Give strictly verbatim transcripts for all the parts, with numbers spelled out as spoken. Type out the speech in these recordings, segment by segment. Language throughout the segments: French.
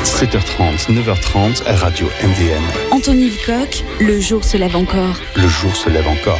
sept heures trente, neuf heures trente, Radio M D M. Anthony Lecoq, le jour se lève encore. Le jour se lève encore.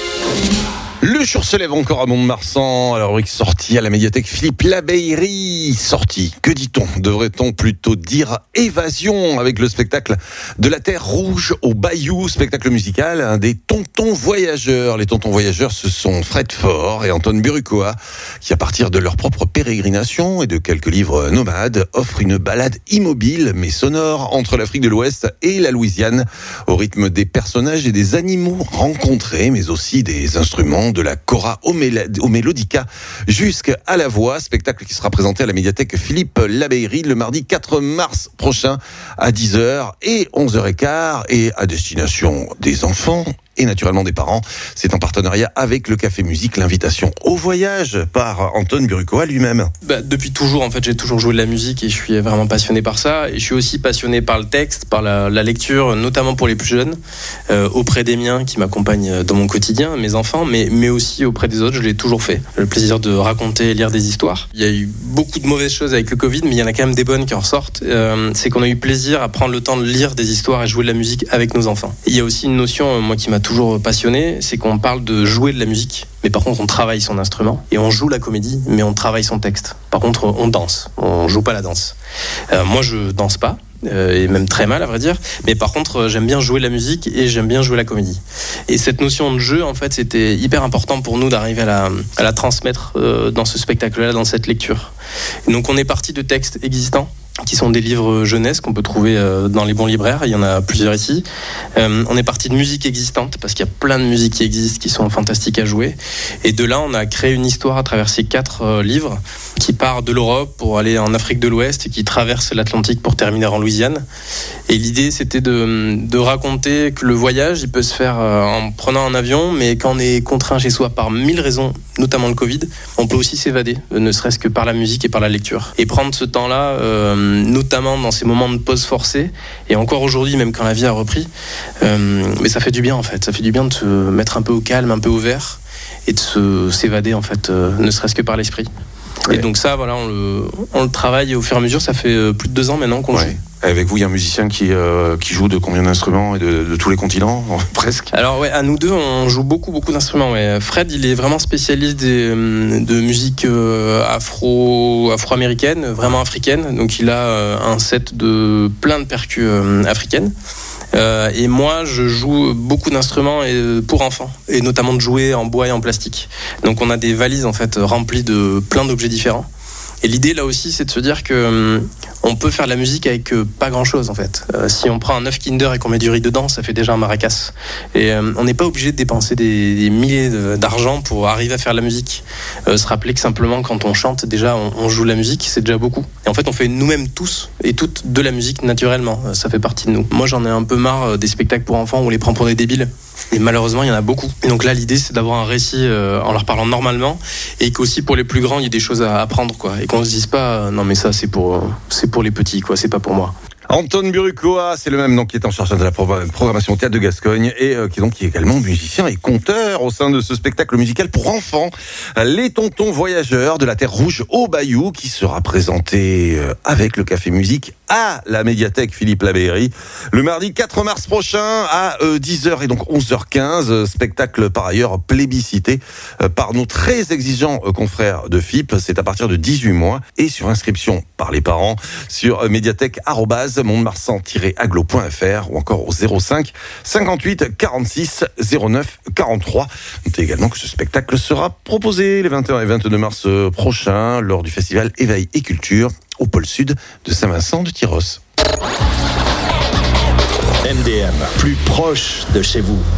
Le jour se lève encore à Mont-de-Marsan. Alors, rubrique sortie à la médiathèque Philippe Labeyrie. Sortie, que dit-on ? Devrait-on plutôt dire évasion avec le spectacle de la Terre Rouge au Bayou, spectacle musical hein, des Tontons Voyageurs. Les Tontons Voyageurs, ce sont Fred Faure et Anton Burucoa qui, à partir de leur propre pérégrination et de quelques livres nomades, offrent une balade immobile mais sonore entre l'Afrique de l'Ouest et la Louisiane au rythme des personnages et des animaux rencontrés, mais aussi des instruments de la cora au mélodica jusqu'à la voix, spectacle qui sera présenté à la médiathèque Philippe Labeyrie le mardi quatre mars prochain à dix heures et onze heures quinze et à destination des enfants et naturellement des parents. C'est en partenariat avec le Café Musique, l'invitation au voyage par Anton Burucoa lui-même. Bah, depuis toujours, en fait, j'ai toujours joué de la musique et je suis vraiment passionné par ça. Et je suis aussi passionné par le texte, par la, la lecture, notamment pour les plus jeunes, euh, auprès des miens qui m'accompagnent dans mon quotidien, mes enfants, mais, mais aussi auprès des autres. Je l'ai toujours fait. Le plaisir de raconter et lire des histoires. Il y a eu beaucoup de mauvaises choses avec le Covid, mais il y en a quand même des bonnes qui en ressortent. Euh, c'est qu'on a eu plaisir à prendre le temps de lire des histoires et jouer de la musique avec nos enfants. Et il y a aussi une notion, moi, qui m'a toujours passionné, c'est qu'on parle de jouer de la musique, mais par contre on travaille son instrument, et on joue la comédie, mais on travaille son texte. Par contre on danse, on joue pas la danse. Euh, moi je danse pas, euh, et même très mal à vrai dire, mais par contre j'aime bien jouer de la musique et j'aime bien jouer la comédie. Et cette notion de jeu, en fait, c'était hyper important pour nous d'arriver à la, à la transmettre euh, dans ce spectacle-là, dans cette lecture. Et donc on est parti de textes existants, qui sont des livres jeunesse qu'on peut trouver dans les bons libraires. Il y en a plusieurs ici. Euh, on est parti de musique existante, parce qu'il y a plein de musiques qui existent, qui sont fantastiques à jouer. Et de là, on a créé une histoire à travers ces quatre euh, livres, qui part de l'Europe pour aller en Afrique de l'Ouest et qui traverse l'Atlantique pour terminer en Louisiane. Et l'idée, c'était de, de raconter que le voyage, il peut se faire en prenant un avion, mais quand on est contraint chez soi par mille raisons, notamment le Covid, on peut aussi s'évader, ne serait-ce que par la musique et par la lecture. Et prendre ce temps-là, euh, notamment dans ces moments de pause forcée, et encore aujourd'hui, même quand la vie a repris, euh, mais ça fait du bien en fait, ça fait du bien de se mettre un peu au calme, un peu au vert, et de se, s'évader en fait, euh, ne serait-ce que par l'esprit. Ouais. Et donc ça, voilà, on le, on le travaille au fur et à mesure, ça fait plus de deux ans maintenant qu'on ouais. joue. Avec vous, il y a un musicien qui, euh, qui joue de combien d'instruments et de, de tous les continents, presque ? Alors ouais, à nous deux, on joue beaucoup, beaucoup d'instruments. Ouais. Fred, il est vraiment spécialiste des, de musique euh, afro, afro-américaine, vraiment africaine. Donc il a euh, un set de plein de percus euh, africaines. Euh, et moi, je joue beaucoup d'instruments et, pour enfants, et notamment de jouets en bois et en plastique. Donc on a des valises en fait remplies de plein d'objets différents. Et l'idée là aussi, c'est de se dire que hum, on peut faire de la musique avec euh, pas grand chose en fait. Euh, si on prend un œuf Kinder et qu'on met du riz dedans, ça fait déjà un maracas. Et euh, on n'est pas obligé de dépenser des, des milliers de, d'argent pour arriver à faire de la musique. Euh, se rappeler que simplement quand on chante, déjà on, on joue de la musique, c'est déjà beaucoup. Et en fait, on fait nous-mêmes tous et toutes de la musique naturellement. Euh, ça fait partie de nous. Moi, j'en ai un peu marre des spectacles pour enfants où on les prend pour des débiles. Et malheureusement, il y en a beaucoup. Et donc là, l'idée, c'est d'avoir un récit euh, en leur parlant normalement, et qu'aussi pour les plus grands, il y ait des choses à apprendre, quoi. Et qu'on se dise pas, euh, non mais ça, c'est pour, euh, c'est pour les petits, quoi. C'est pas pour moi. Anton Burucoa, c'est le même nom qui est en charge de la programmation au Théâtre de Gascogne et euh, qui, donc, qui est également musicien et conteur au sein de ce spectacle musical pour enfants, Les Tontons Voyageurs de la Terre Rouge au Bayou, qui sera présenté euh, avec le Café Musique à la médiathèque Philippe Labeyrie le mardi quatre mars prochain à euh, dix heures et donc onze heures quinze. Spectacle par ailleurs plébiscité euh, par nos très exigeants euh, confrères de F I P. C'est à partir de dix-huit mois et sur inscription par les parents sur euh, médiathèque arobase mont-de-marsan tiret aglo point f r ou encore au zéro cinq cinquante-huit quarante-six zéro neuf quarante-trois. Notez également que ce spectacle sera proposé les vingt et un et vingt-deux mars prochains lors du festival Éveil et Culture au pôle sud de Saint-Vincent de Tyrosse. M D M, plus proche de chez vous.